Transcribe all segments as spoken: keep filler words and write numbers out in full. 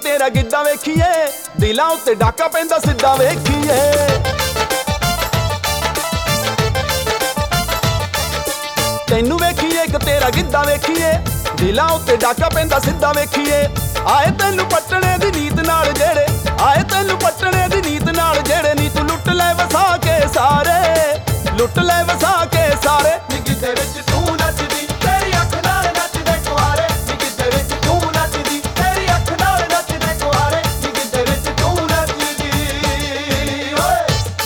तेरा गिद्दा वेखीए दिलां उत्ते डाका पैंदा सिद्धा वेखीए। तैनू वेखीए एक तेरा गिद्दा वेखीए दिलां उत्ते डाका पैंदा सिद्धा वेखीए। आए तैनू पट्टने दी नीत नाल जेड़े आए तैनू पट्टने दी नीत नाल जेड़े नी तू लुट ले वसा के सारे लुट ले वसा के सारे। नी गिद्धे विच तू नचदी तेरी अख नाल नचदे कुआरे नी गिद्धे विच तू नचदी तेरी अख नाल नचदे कुआरे नी गिद्धे विच तू नचदी ओए।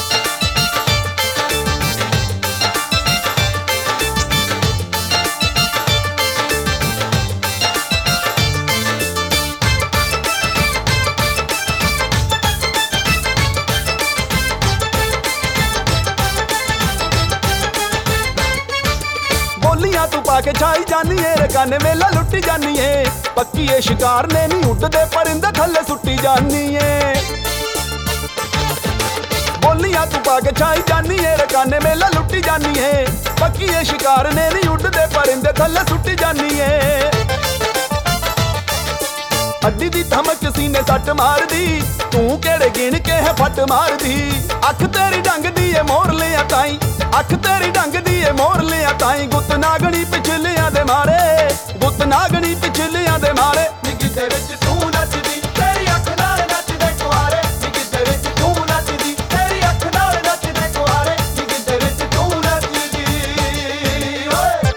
बोलियां तू पाके छाई जानी है रकाने मेला लुटी जानी है पक्की ये शिकार ने नी उड़दे परिंदे थल्ले सुट्टी जानी है। बोलियां तू पाके छाई जानी है रकाने मेला लुटी जानी है पक्की ये शिकार ने नी उड़दे परिंदे थल्ले सुट्टी जानी है। अड्डी दी थमक सीने सट मार दी तू केड़े गिण के है फट मार दी। अख तेरी डंग दी है मोर लिया ताई अख तेरी डंग दी है मोर लिया ताई गुत नागनी पिछलियां दे मारे गुत नागनी पिछलियां दे मारे। नी गिद्धे विच तू नचदी तेरी अख नाल नचदे कुआरे नी गिद्धे विच तू नचदी तेरी अख नाल नचदे कुआरे नी गिद्धे विच तू नचदी ओए।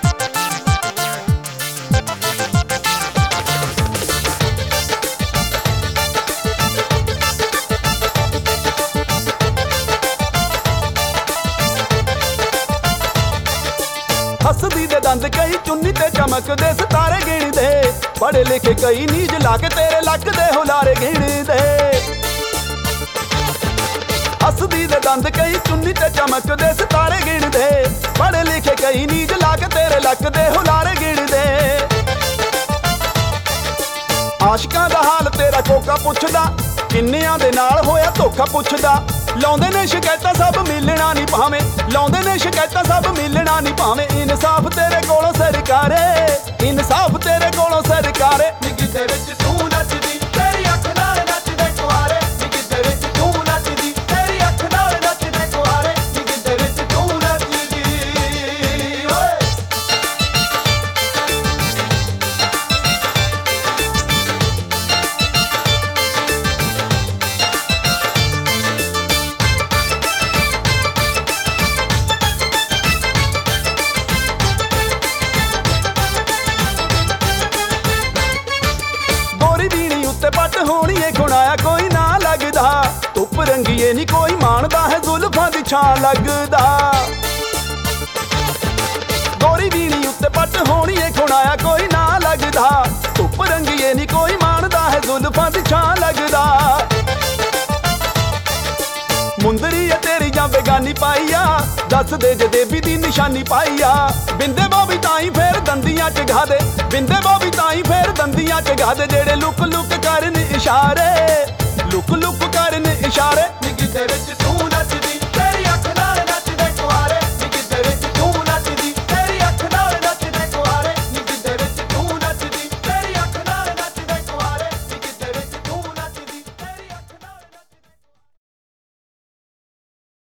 हसदी दे दंद कई चुन्नी ते चमकदे सितारे गिणदे पढ़े लिखे कई नीज लाके तेरे लक दे हुलारे गिणदे। हसदी दे दंद कई चुन्नी ते चमकदे सितारे गिणदे पढ़े लिखे कई नीज लाके तेरे लक दे हुलारे गिणदे। आशिकां दा हाल तेरा कोका पुछदा किन्नियां दे नाल होया धोखा पुछदा। लाउंदे ने शिकायतां सब मिलना नहीं भावे लाउंदे ने शिकायतां सब मिलना नहीं भावे। इंसाफ तेरे कोलों सरकारे इंसाफ तेरे कोलों सरकारे। नी गिद्धे विच तू नचदी तेरी अख नाल नचदे कुआरे नी गिद्धे विच तू नचदी तेरी अख नाल नचदे कुआरे नी गिद्धे विच तू नचदी ओए। पट होनी है खुणाया कोई ना लगदा धुप रंगीए नी कोई मानदा है जुल्फां दी छां लगदा। गोरी बीनी उत्ते पट होनी है खुणाया कोई ना लगदा धुप रंगीए नी कोई मानदा है जुल्फां दी छां लगदा। मुंदरी है तेरी जां बेगानी पाईया दस दे जे देवी दी निशानी पाईया। बिंदे बोवी ताई फेर दंदियां च गा दे बिंदे बोवी ताई फेर दंदियां च गा दे जेड़े लुक लुक करन इशारे लुक लुक करन इशारे। नी गिद्धे विच तू